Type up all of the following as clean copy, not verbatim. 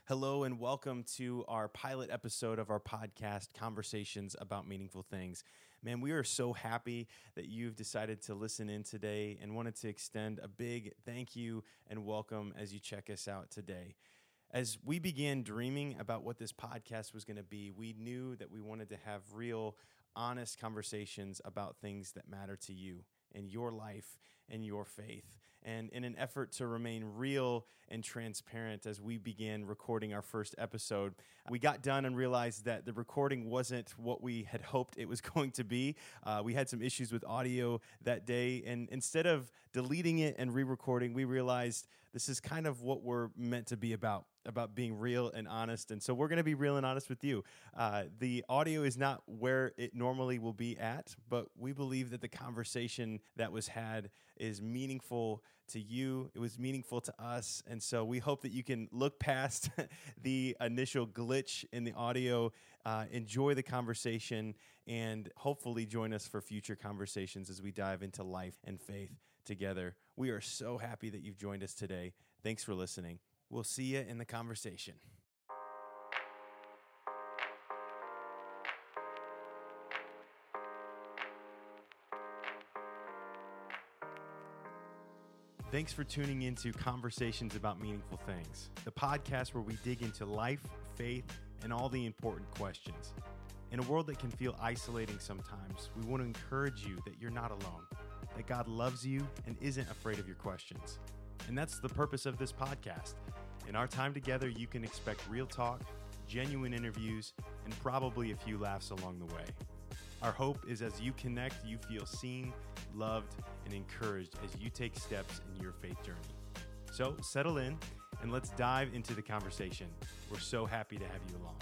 Hello and welcome to our pilot episode of our podcast, Conversations About Meaningful Things. Man, we are so happy that you've decided to listen in today and wanted to extend a big thank you and welcome as you check us out today. As we began dreaming about what this podcast was going to be, we knew that we wanted to have real, honest conversations about things that matter to you in your life and your faith. And in an effort to remain real and transparent as we began recording our first episode, we got done and realized that the recording wasn't what we had hoped it was going to be. We had some issues with audio that day, and instead of deleting it and re-recording, we realized this is kind of what we're meant to be about being real and honest. And so we're going to be real and honest with you. The audio is not where it normally will be at, but we believe that the conversation that was had is meaningful to you. It was meaningful to us. And so we hope that you can look past the initial glitch in the audio, enjoy the conversation, and hopefully join us for future conversations as we dive into life and faith together. We are so happy that you've joined us today. Thanks for listening. We'll see you in the conversation. Thanks for tuning into Conversations About Meaningful Things, the podcast where we dig into life, faith, and all the important questions. In a world that can feel isolating sometimes, we want to encourage you that you're not alone, that God loves you and isn't afraid of your questions. And that's the purpose of this podcast. In our time together, you can expect real talk, genuine interviews, and probably a few laughs along the way. Our hope is as you connect, you feel seen, loved, and encouraged as you take steps in your faith journey. So settle in and let's dive into the conversation. We're so happy to have you along.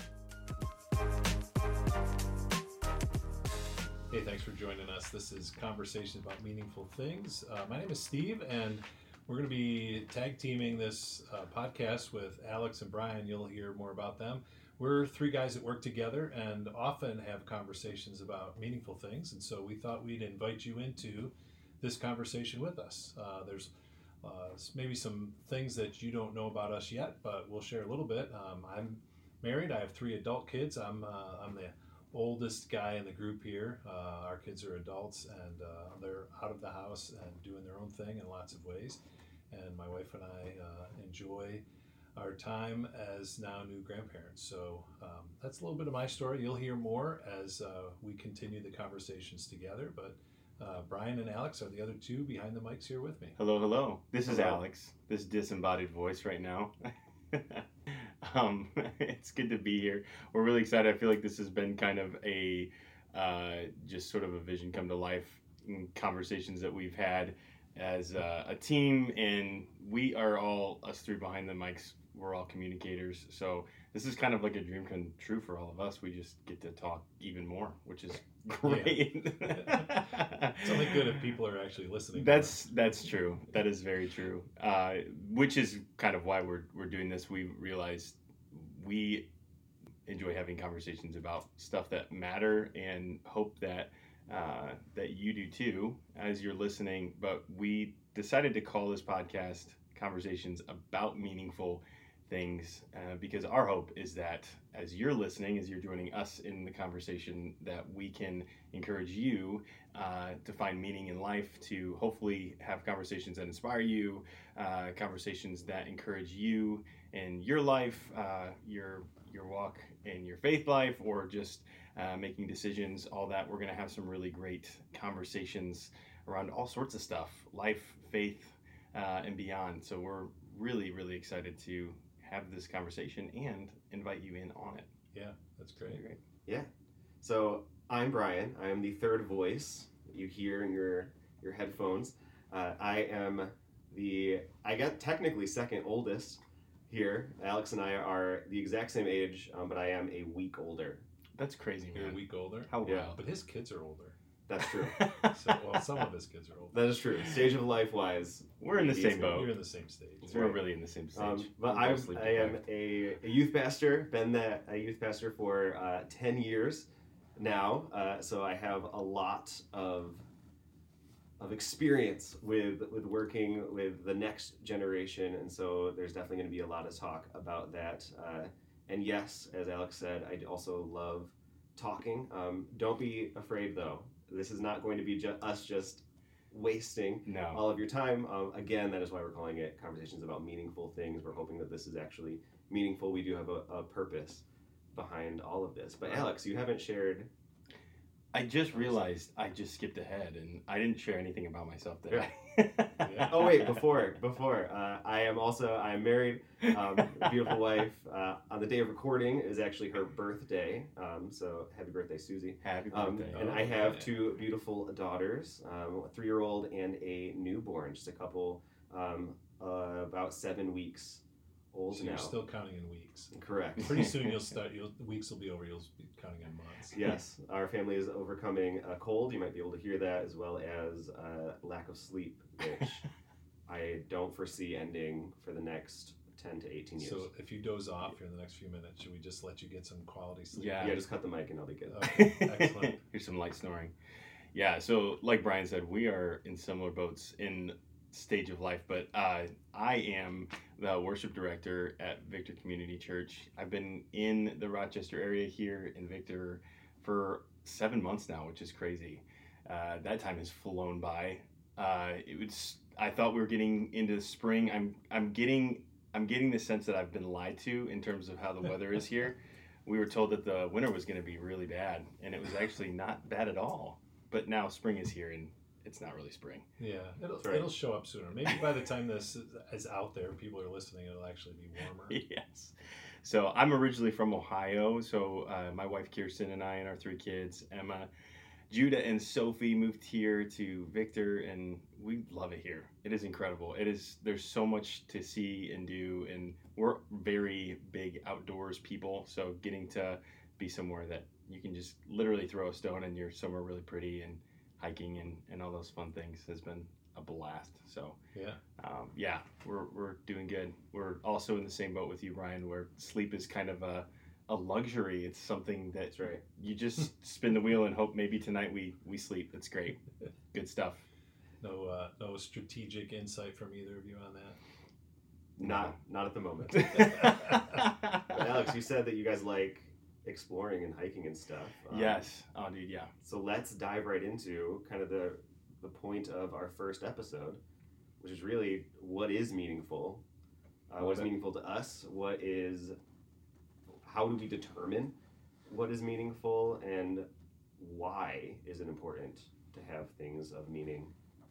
Hey, thanks for joining us. This is Conversations About Meaningful Things. My name is Steve, and we're going to be tag teaming this podcast with Alex and Brian. You'll hear more about them. We're three guys that work together and often have conversations about meaningful things, and so we thought we'd invite you into this conversation with us. There's maybe some things that you don't know about us yet, but we'll share a little bit. I'm married. I have 3 adult kids. I'm the oldest guy in the group here. Our kids are adults, and they're out of the house and doing their own thing in lots of ways. And my wife and I enjoy our time as now new grandparents. So that's a little bit of my story. You'll hear more as we continue the conversations together. But Brian and Alex are the other two behind the mics here with me. Hello. This is Alex, this disembodied voice right now. It's good to be here. We're really excited. I feel like this has been kind of a just sort of a vision come to life in conversations that we've had as a team, and we are all, us three behind the mics, we're all communicators. So this is kind of like a dream come true for all of us. We just get to talk even more, which is great. Yeah. It's only good if people are actually listening. That's true. That is very true. Which is kind of why we're doing this. We realized we enjoy having conversations about stuff that matter, and hope that you do too as you're listening. But we decided to call this podcast Conversations About Meaningful Things because our hope is that as you're listening, as you're joining us in the conversation, that we can encourage you to find meaning in life, to hopefully have conversations that inspire you, conversations that encourage you in your life, your walk in your faith life, or just making decisions, all that. We're going to have some really great conversations around all sorts of stuff, life, faith, and beyond. So we're really, really excited to have this conversation and invite you in on it. Yeah, that's great. Yeah. So I'm Brian. I am the third voice that you hear in your headphones. I am I got technically second oldest here. Alex and I are the exact same age, but I am a week older. That's crazy, man. You're a week older? How wild. But his kids are older. That's true. Some of his kids are older. That is true. Stage of life wise, we're in the same boat. You're in the same stage. We're really in the same stage. But I am a youth pastor. Been a youth pastor for 10 years now. So I have a lot of of experience with working with the next generation, and so there's definitely going to be a lot of talk about that. And yes, as Alex said, I also love talking. Don't be afraid, though. This is not going to be us just wasting No. all of your time. Again, that is why we're calling it Conversations About Meaningful Things. We're hoping that this is actually meaningful. We do have a purpose behind all of this. But Alex, you haven't shared. I just realized I just skipped ahead and I didn't share anything about myself today. Yeah. Oh wait, before I am married, beautiful wife. On the day of recording is actually her birthday. So happy birthday, Susie. Happy birthday. And Oh, I have yeah. 2 beautiful daughters, a 3-year-old and a newborn, just a couple, about 7 weeks old So now. you're still counting in weeks. Correct. Pretty soon the weeks will be over. You'll be counting in months. Yes, our family is overcoming a cold. You might be able to hear that, as well as lack of sleep, which I don't foresee ending for the next 10 to 18 years. So if you doze off here in the next few minutes, should we just let you get some quality sleep? Yeah. Yeah, just cut the mic and I'll be good. Okay, excellent. Here's some light snoring. Yeah, so like Brian said, we are in similar boats in stage of life, but I am the worship director at Victor Community Church. I've been in the Rochester area here in Victor for 7 months now, which is crazy. That time has flown by. I thought we were getting into spring. I'm getting the sense that I've been lied to in terms of how the weather is here. We were told that the winter was going to be really bad, and it was actually not bad at all. But now spring is here, and it's not really spring. Yeah, That's right. it'll show up sooner. Maybe by the time this is out there, people are listening, it'll actually be warmer. Yes. So I'm originally from Ohio. So my wife Kirsten and I and our 3 kids, Emma, Judah, and Sophie, moved here to Victor, and we love it here. It is incredible. There's so much to see and do, and we're very big outdoors people. So getting to be somewhere that you can just literally throw a stone and you're somewhere really pretty, and hiking and all those fun things has been a blast. So Yeah. we're doing good. We're also in the same boat with you, Brian, where sleep is kind of a luxury. It's something that That's right. you just spin the wheel and hope maybe tonight we sleep. It's great. Good stuff. No strategic insight from either of you on that. Not at the moment. But Alex, you said that you guys like exploring and hiking and stuff. Yes. Oh, dude, yeah. So let's dive right into kind of the point of our first episode, which is really what is meaningful. What is meaningful to us? How do we determine what is meaningful, and why is it important to have things of meaning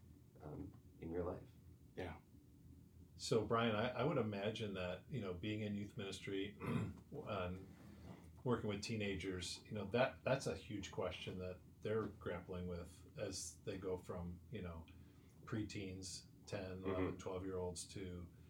in your life? So Brian, I would imagine that, being in youth ministry and working with teenagers, that's a huge question that they're grappling with as they go from, preteens, 10, 11, 12-year-olds to,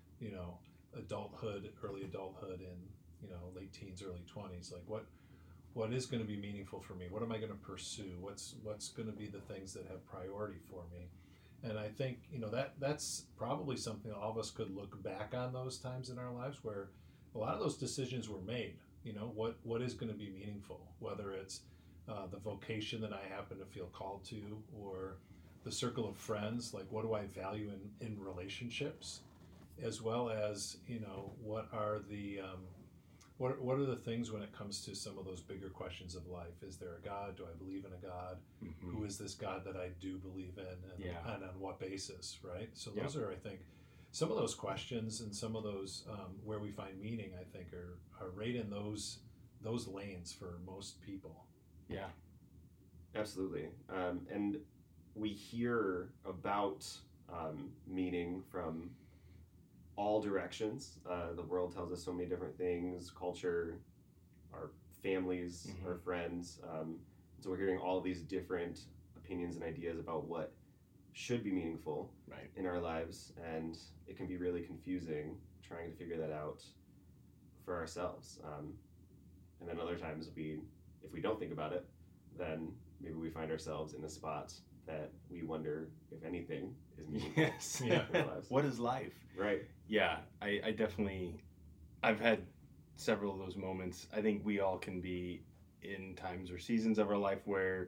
adulthood, early adulthood, and, late teens, early 20s. Like what is going to be meaningful for me? What am I going to pursue? What's going to be the things that have priority for me? And I think, that's probably something all of us could look back on those times in our lives where a lot of those decisions were made. What is going to be meaningful, whether it's the vocation that I happen to feel called to, or the circle of friends, like what do I value in relationships, as well as, what are the what are the things when it comes to some of those bigger questions of life? Is there a God? Do I believe in a God? Mm-hmm. Who is this God that I do believe in, and on what basis, right? So those are, I think, some of those questions, and some of those where we find meaning, I think, are right in those lanes for most people. Yeah. Absolutely. And we hear about meaning from all directions. The world tells us so many different things, culture, our families, our friends. So we're hearing all these different opinions and ideas about what should be meaningful in our lives, and it can be really confusing trying to figure that out for ourselves. And then other times if we don't think about it, then maybe we find ourselves in a spot that we wonder if anything is meaningful Yes. in our lives. What is life? Right. Yeah, I definitely, I've had several of those moments. I think we all can be in times or seasons of our life where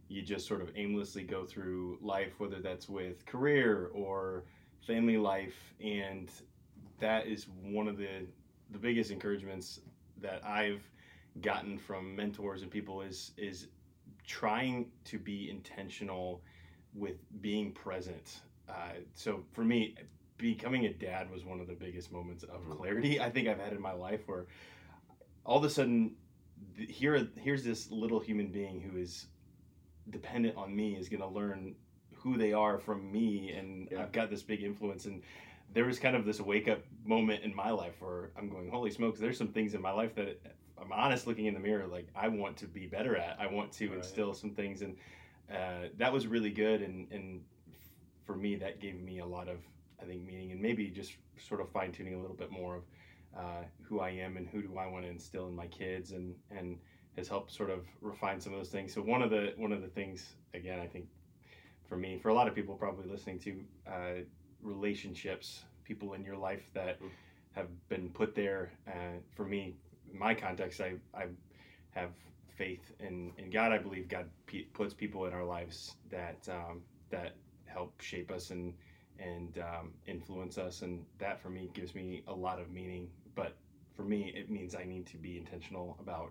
you just sort of aimlessly go through life, whether that's with career or family life. And that is one of the biggest encouragements that I've gotten from mentors and people is trying to be intentional with being present. So for me, becoming a dad was one of the biggest moments of clarity I think I've had in my life, where all of a sudden here's this little human being who is dependent on me, is going to learn who they are from me, and I've got this big influence. And there was kind of this wake up moment in my life where I'm going, holy smokes, there's some things in my life that I'm honest looking in the mirror, like I want to be better at. I want to instill some things, and that was really good. And for me, that gave me a lot of, I think, meaning, and maybe just sort of fine tuning a little bit more of who I am and who do I want to instill in my kids, and has helped sort of refine some of those things. So one of the things, again, I think for me, for a lot of people probably listening to, relationships, people in your life that have been put there. For me, in my context, I have faith in God. I believe God puts people in our lives that help shape us and influence us, and that for me gives me a lot of meaning. But for me, it means I need to be intentional about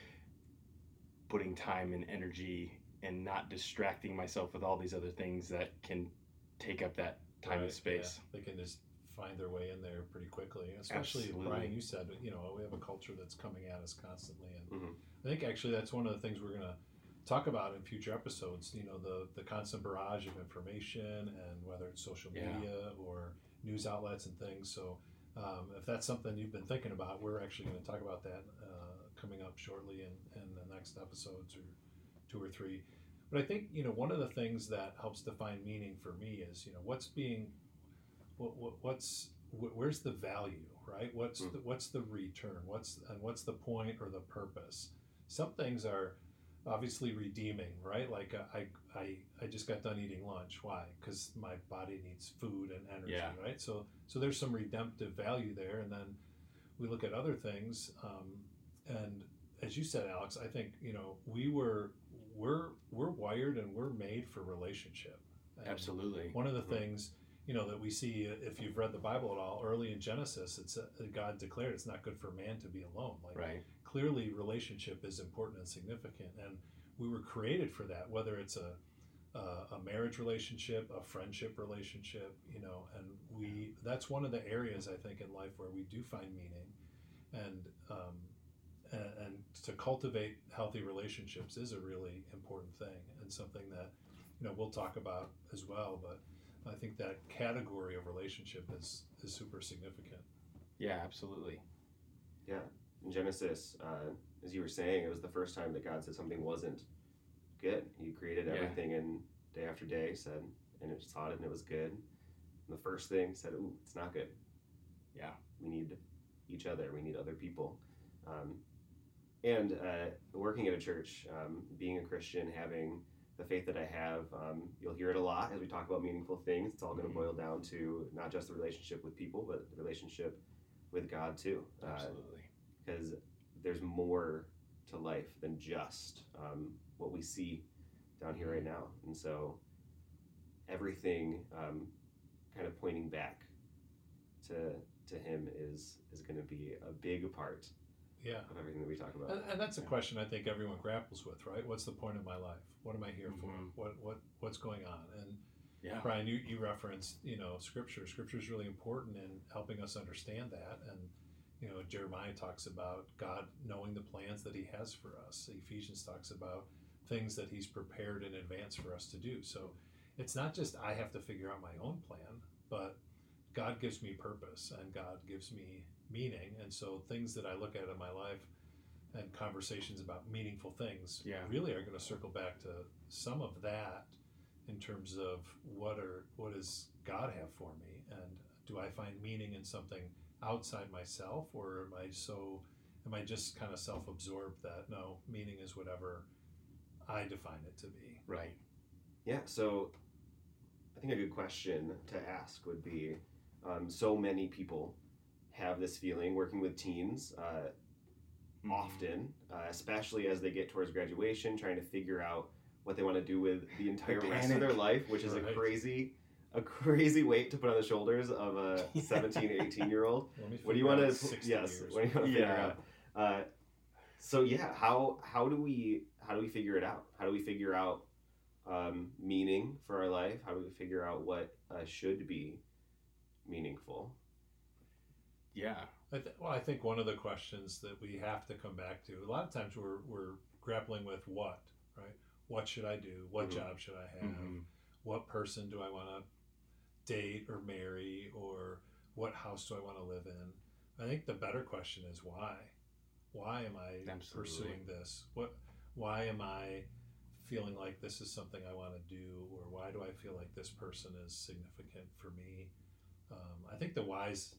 putting time and energy and not distracting myself with all these other things that can take up that time and space. Yeah. They can just find their way in there pretty quickly, especially Absolutely. Brian, you said, we have a culture that's coming at us constantly, and I think actually that's one of the things we're going to talk about in future episodes. The constant barrage of information, and whether it's social media or news outlets and things. So if that's something you've been thinking about, we're actually going to talk about that coming up shortly in the next episodes, or 2 or 3. But I think one of the things that helps define meaning for me is what's where's the value, right? What's the return? What's the point or the purpose? Some things are obviously redeeming, right? Like I just got done eating lunch. Why? Because my body needs food and energy, right? So there's some redemptive value there. And then we look at other things, and as you said, Alex, I think we're wired and we're made for relationship. And Absolutely. one of the things that we see, if you've read the Bible at all, early in Genesis, it's God declared it's not good for man to be alone. Clearly, relationship is important and significant, and we were created for that. Whether it's a marriage relationship, a friendship relationship, and that's one of the areas I think in life where we do find meaning, and to cultivate healthy relationships is a really important thing, and something that we'll talk about as well. But I think that category of relationship is super significant. Yeah, absolutely. Yeah. In Genesis, as you were saying, it was the first time that God said something wasn't good. He created everything, and day after day said, and it saw it and it was good. And the first thing said, ooh, it's not good. Yeah. We need each other. We need other people. And working at a church, being a Christian, having the faith that I have, you'll hear it a lot as we talk about meaningful things. It's all going to boil down to not just the relationship with people, but the relationship with God too. Absolutely. Because there's more to life than just what we see down here right now. And so everything kind of pointing back to him is going to be a big part of everything that we talk about. And that's a question I think everyone grapples with, right? What's the point of my life? What am I here for? What's going on? And Brian, you referenced Scripture. Scripture is really important in helping us understand that. And Jeremiah talks about God knowing the plans that He has for us. Ephesians talks about things that He's prepared in advance for us to do. So it's not just I have to figure out my own plan, but God gives me purpose and God gives me meaning. And so things that I look at in my life and conversations about meaningful things really are going to circle back to some of that in terms of what does God have for me, and do I find meaning in something outside myself, or am I just kind of self-absorbed that no, meaning is whatever I define it to be? Right. Yeah. So I think a good question to ask would be, so many people have this feeling working with teens often, especially as they get towards graduation, trying to figure out what they want to do with the entire The rest of their panic. life, which is Right. a crazy weight to put on the shoulders of a 17, 18-year-old. Let me What do you figure want out to? 60 Yes. years. What do you want to figure Yeah. out? So yeah, how do we figure it out? How do we figure out meaning for our life? How do we figure out what should be meaningful? Yeah. I think one of the questions that we have to come back to, a lot of times we're grappling with what, right? What should I do? What Mhm. job should I have? Mhm. What person do I want to date or marry? Or what house do I want to live in? I think the better question is why? Why am I Absolutely. pursuing this? Why am I feeling like this is something I want to do? Or why do I feel like this person is significant for me? I think the why's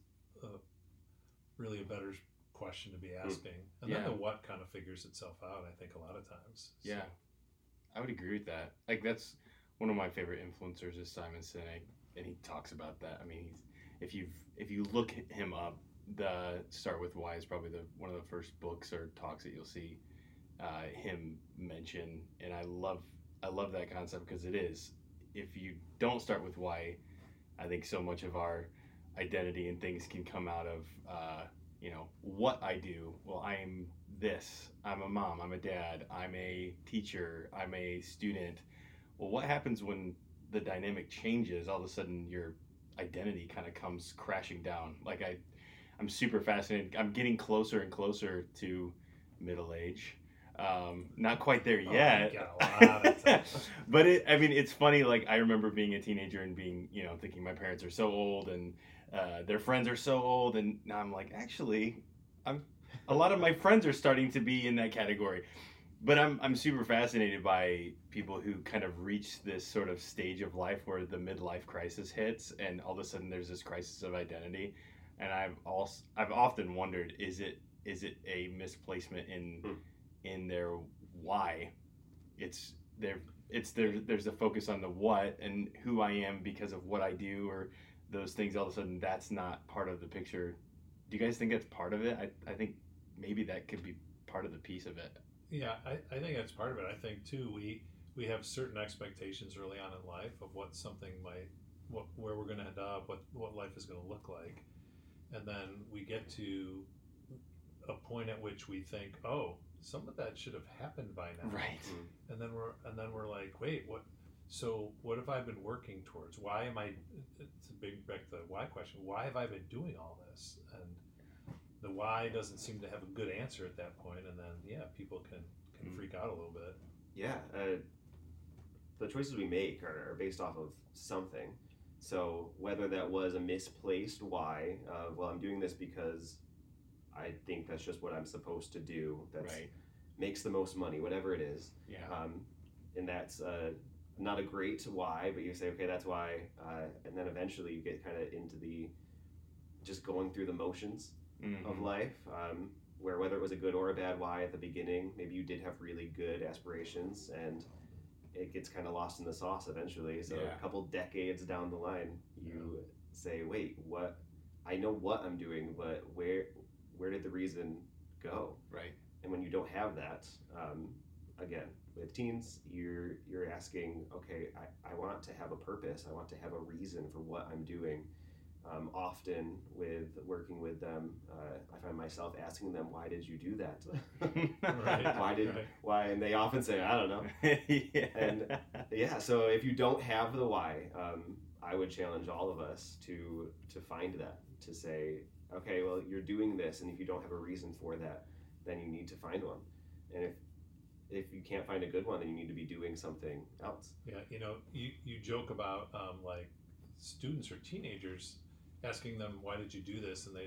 really a better question to be asking. And then Yeah. the what kind of figures itself out, I think, a lot of times. So, Yeah, I would agree with that. Like that's one of my favorite influencers is Simon Sinek, and he talks about that. I mean, if you look him up, the Start With Why is probably one of the first books or talks that you'll see him mention, and I love that concept because it is. If you don't start with why, I think so much of our identity and things can come out of what I do. Well, I'm this. I'm a mom. I'm a dad. I'm a teacher. I'm a student. Well, what happens when the dynamic changes? All of a sudden, your identity kind of comes crashing down. Like I'm super fascinated. I'm getting closer and closer to middle age. Not quite there Oh, yet. you got a lot of time. But it's funny. Like I remember being a teenager and being, thinking my parents are so old and their friends are so old, and now I'm like, actually, a lot of my friends are starting to be in that category. But I'm super fascinated by people who kind of reach this sort of stage of life where the midlife crisis hits, and all of a sudden there's this crisis of identity. And I've often wondered, is it a misplacement in their why? There's a focus on the what and who I am because of what I do or those things. All of a sudden that's not part of the picture. Do you guys think that's part of it? I think maybe that could be part of the piece of it. Yeah, I think that's part of it. I think too we have certain expectations early on in life of what something where we're going to end up, what life is going to look like, and then we get to a point at which we think, oh, some of that should have happened by now, Right. and then we're like, wait, what? So what have I been working towards? Why am I? To bring back the why question, why have I been doing all this? And the why doesn't seem to have a good answer at that point, and then people can freak out a little bit. Yeah, the choices we make are based off of something. So whether that was a misplaced why, well, I'm doing this because I think that's just what I'm supposed to do. That Right. makes the most money, whatever it is. Yeah. And that's not a great why, but you say, okay, that's why, and then eventually you get kind of into the just going through the motions of life, where whether it was a good or a bad why at the beginning, maybe you did have really good aspirations, and it gets kind of lost in the sauce eventually. So Yeah. a couple decades down the line, you say, wait, what? I know what I'm doing, but where did the reason go? Right. And when you don't have that, again, with teens, you're asking, okay, I want to have a purpose. I want to have a reason for what I'm doing. Often with working with them, I find myself asking them, why did you do that? Right. Why? And they often say, I don't know. Yeah. And yeah, so if you don't have the why, I would challenge all of us to find that, to say, okay, well, you're doing this, and if you don't have a reason for that, then you need to find one. And if you can't find a good one, then you need to be doing something else. Yeah, you joke about like students or teenagers asking them, why did you do this, and they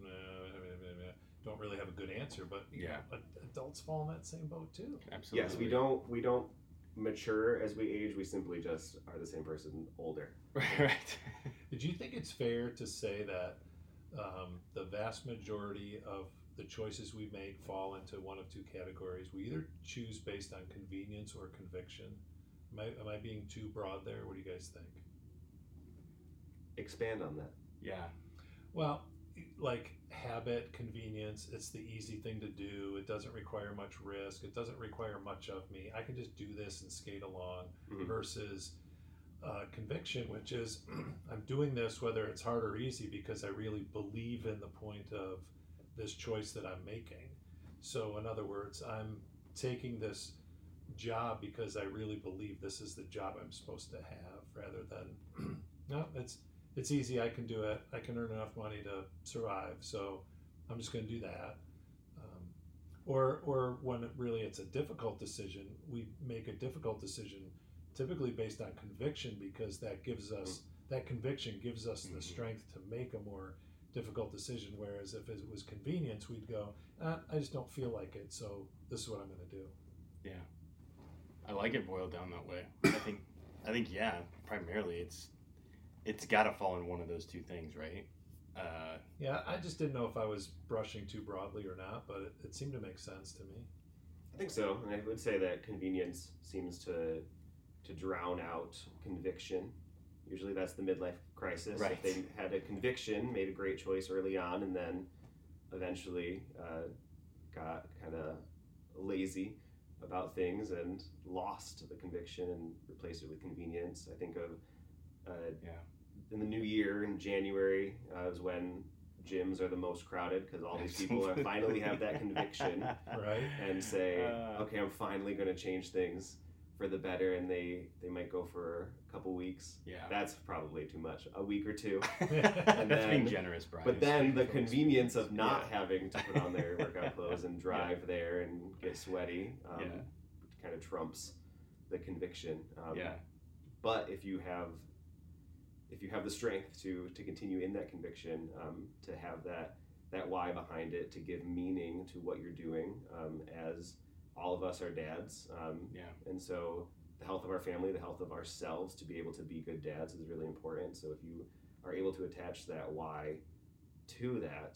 don't really have a good answer. But adults fall in that same boat too. Absolutely. Yes, we don't mature as we age. We simply just are the same person older. Right. Did you think it's fair to say that the vast majority of the choices we make fall into one of two categories? We either choose based on convenience or conviction. Am I being too broad there? What do you guys think? Expand on that. Yeah. Well, like habit, convenience. It's the easy thing to do. It doesn't require much risk. It doesn't require much of me. I can just do this and skate along. Mhm. Versus conviction, which is I'm doing this whether it's hard or easy because I really believe in the point of this choice that I'm making. So, in other words, I'm taking this job because I really believe this is the job I'm supposed to have, rather than no, it's easy. I can do it. I can earn enough money to survive. So, I'm just going to do that. Or when it's a difficult decision, we make a difficult decision typically based on conviction, because that conviction gives us the strength to make a more difficult decision. Whereas if it was convenience, we'd go, I just don't feel like it, so this is what I'm going to do. Yeah, I like it boiled down that way. I think yeah, primarily it's got to fall in one of those two things, right? Yeah, I just didn't know if I was brushing too broadly or not, but it seemed to make sense to me. I think so, and I would say that convenience seems to drown out conviction. Usually that's the midlife crisis. Right. If they had a conviction, made a great choice early on, and then eventually got kind of lazy about things and lost the conviction and replaced it with convenience. I think of in the new year in January is when gyms are the most crowded, because all these people are finally have that conviction, Right. and say, okay, I'm finally going to change things for the better, and they might go for a couple weeks. Yeah. That's probably too much. A week or two. That's being generous, Brian. But then the convenience of not having to put on their workout clothes and drive there and get sweaty kind of trumps the conviction. But if you have the strength to continue in that conviction, to have that why behind it, to give meaning to what you're doing, as all of us are dads, and so the health of our family, the health of ourselves, to be able to be good dads is really important. So if you are able to attach that why to that,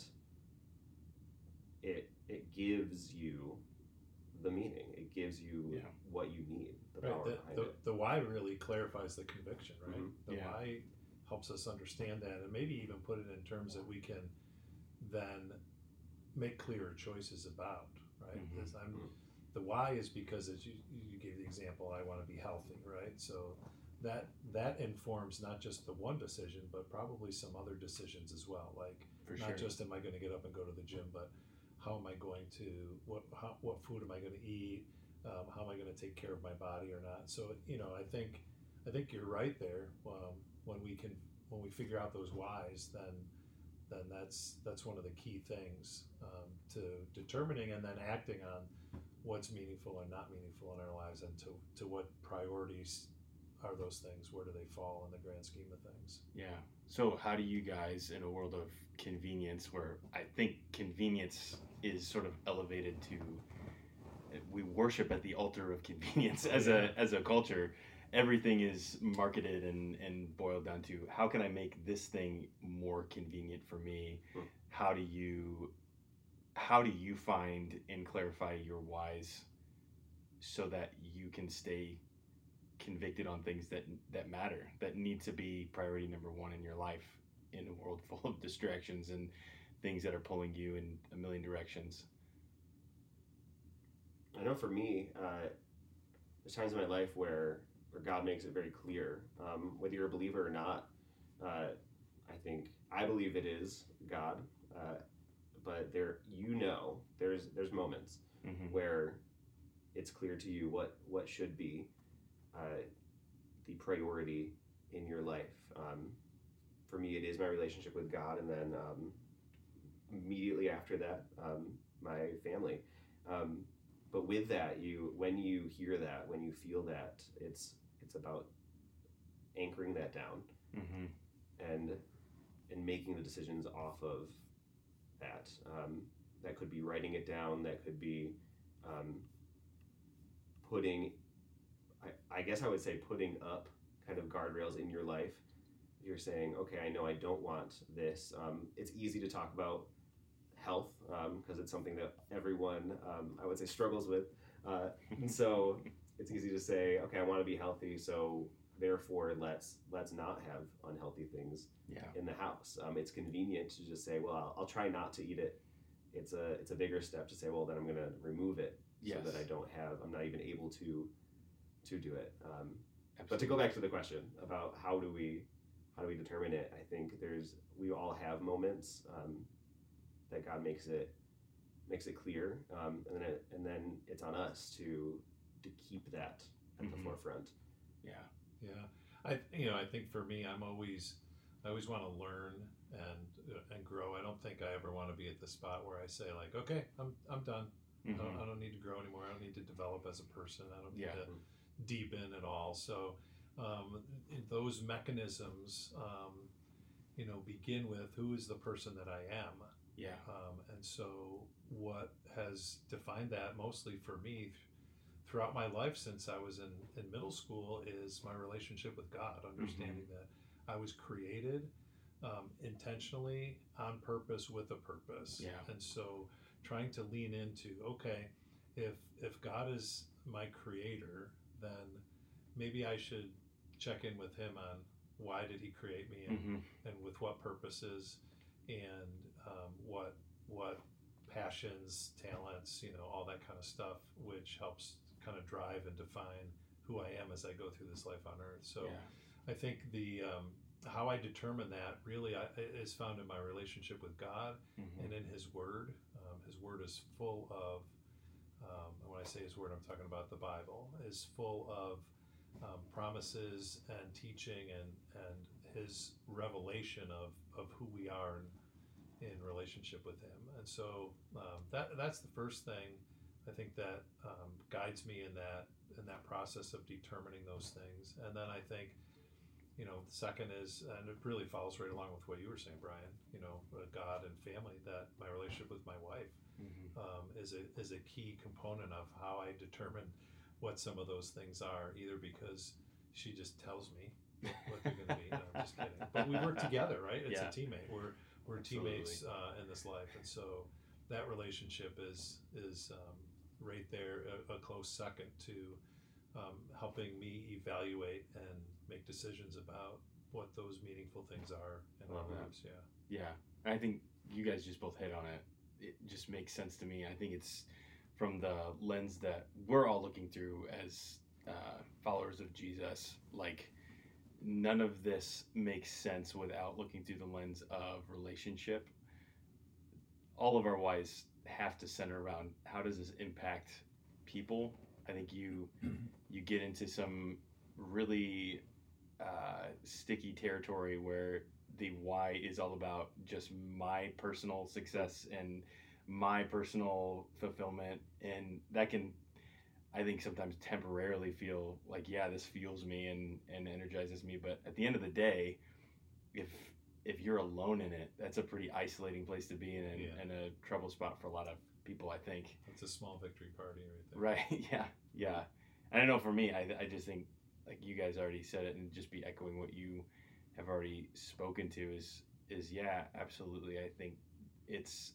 it gives you the meaning. It gives you what you need, the power behind it. The why really clarifies the conviction, right? Mm-hmm. The why helps us understand that, and maybe even put it in terms that we can then make clearer choices about, right? Mm-hmm. The why is because, as you gave the example, I want to be healthy, right? So that informs not just the one decision, but probably some other decisions as well. Like, not just am I going to get up and go to the gym, but how am I going to what food am I going to eat? How am I going to take care of my body or not? So I think you're right there. When we figure out those whys, then that's one of the key things to determining and then acting on what's meaningful and not meaningful in our lives, and to what priorities are those things, where do they fall in the grand scheme of things. Yeah. So how do you guys, in a world of convenience, where I think convenience is sort of elevated to, we worship at the altar of convenience as a culture, everything is marketed and boiled down to, how can I make this thing more convenient for me? How do you find and clarify your whys so that you can stay convicted on things that matter, that need to be priority number one in your life, in a world full of distractions and things that are pulling you in a million directions? I know for me, there's times in my life where God makes it very clear, whether you're a believer or not. I believe it is God, but there's moments where it's clear to you what should be the priority in your life. For me, it is my relationship with God, and then immediately after that, my family. But with that, when you hear that, when you feel that, it's about anchoring that down and making the decisions off of that. That could be writing it down. That could be putting up kind of guardrails in your life. You're saying, okay, I know I don't want this. It's easy to talk about health because it's something that everyone, I would say, struggles with. And so it's easy to say, okay, I want to be healthy, so therefore let's not have unhealthy things Yeah. in the house. It's convenient to just say, well, I'll try not to eat it. It's a bigger step to say, well, then I'm going to remove it Yes. so that I'm not even able to do it. But to Absolutely. go back to the question about how do we determine it, I think we all have moments that God makes it clear, and then it's on us to keep that at the Mhm. forefront. Yeah. Yeah, I think for me, I always want to learn and grow. I don't think I ever want to be at the spot where I say like, okay, I'm done. Mhm. I don't need to grow anymore. I don't need to develop as a person. I don't need Yeah. to deepen at all. So those mechanisms, begin with who is the person that I am. Yeah. And so what has defined that mostly for me throughout my life since I was in middle school is my relationship with God, understanding that I was created intentionally, on purpose, with a purpose. Yeah. And so trying to lean into, okay, if God is my creator, then maybe I should check in with him on why did he create me and with what purposes and what passions, talents, all that kind of stuff, which helps kind of drive and define who I am as I go through this life on earth. So Yeah. I think the how I determine that really is found in my relationship with God and in His Word. His Word is full of, and when I say His Word, I'm talking about the Bible, is full of promises and teaching and His revelation of who we are in relationship with Him. And so that's the first thing I think that guides me in that process of determining those things. And then I think, the second is, and it really follows right along with what you were saying, Brian, God and family, that my relationship with my wife is a key component of how I determine what some of those things are, either because she just tells me what they're going to be. No, I'm just kidding. But we work together, right? It's a teammate. We're teammates in this life. And so that relationship is right there, a close second to helping me evaluate and make decisions about what those meaningful things are in our lives. Yeah. And I think you guys just both hit on it. It just makes sense to me. I think it's from the lens that we're all looking through as followers of Jesus. Like, none of this makes sense without looking through the lens of relationship. All of our whys have to center around how does this impact people. I think you get into some really sticky territory where the why is all about just my personal success and my personal fulfillment, and that can, I think, sometimes temporarily feel like, yeah, this fuels me and energizes me, but at the end of the day, if you're alone in it, that's a pretty isolating place to be in and a trouble spot for a lot of people, I think. It's a small victory party right there. Right. Yeah. And I know for me, I just think, like you guys already said it, and just be echoing what you have already spoken to is yeah, absolutely. I think it's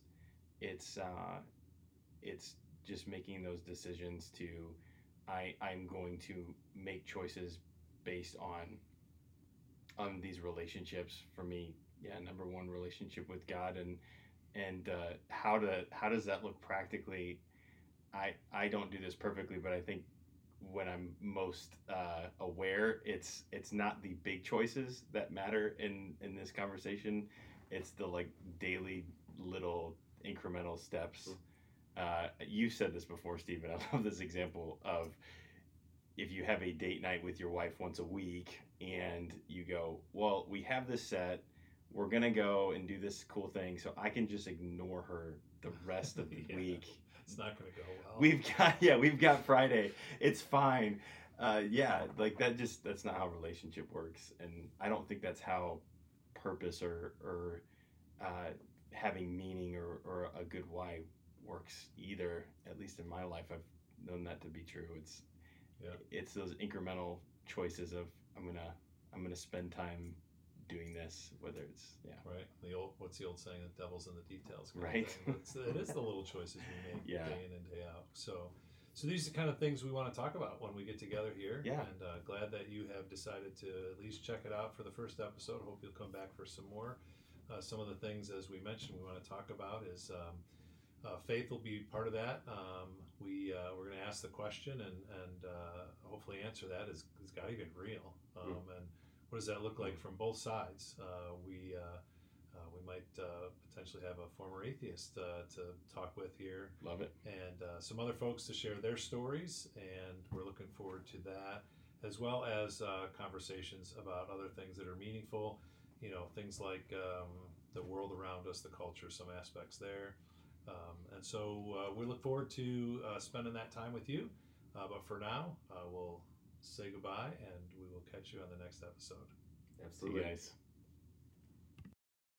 just making those decisions to I'm going to make choices based on these relationships. For me, yeah, number one, relationship with God, and how does that look practically? I don't do this perfectly, but I think when I'm most aware, it's not the big choices that matter in this conversation. It's the like daily little incremental steps. You said this before, Stephen. I love this example of if you have a date night with your wife once a week and you go, well, we have this set, we're going to go and do this cool thing, so I can just ignore her the rest of the week. It's not going to go We've well. got Friday. It's fine. Like that's not how a relationship works. And I don't think that's how purpose or having meaning or a good why works either. At least in my life, I've known that to be true. It's those incremental choices of I'm gonna spend time doing this, whether it's right. What's the old saying? The devil's in the details. Right. It is the little choices we make day in and day out. So So these are the kind of things we want to talk about when we get together here. Yeah. And glad that you have decided to at least check it out for the first episode. Hope you'll come back for some more. Some of the things, as we mentioned, we want to talk about is faith will be part of that. We're going to ask the question and hopefully answer that. Is God even real? And what does that look like from both sides? We might potentially have a former atheist to talk with here. Love it. And some other folks to share their stories, and we're looking forward to that, as well as conversations about other things that are meaningful, things like the world around us, the culture, some aspects there. And so we look forward to spending that time with you. But for now, we'll say goodbye, and we will catch you on the next episode. Absolutely. See you guys.